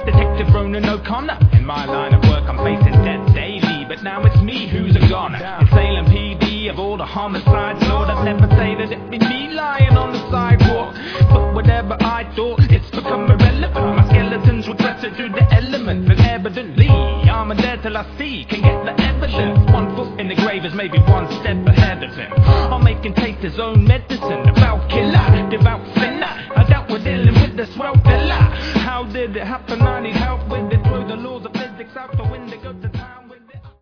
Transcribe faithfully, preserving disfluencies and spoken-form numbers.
Detective Ronan O'Connor. In my line of work I'm facing death daily, but now it's me who's a goner. In Salem P D, of all the homicides, Lord, I'd never say that it'd be me lying on the sidewalk. But whatever I thought, it's become irrelevant. My skeletons were cluttered through the elements, and evidently I'm there till I see, can get the evidence. One foot in the grave is maybe one step ahead of him. I'll make him taste his own medicine. Devout killer, devout sinner, I doubt we're dealing with the swell fella. How did it happen? I need help with it. Throw the laws of physics out the window.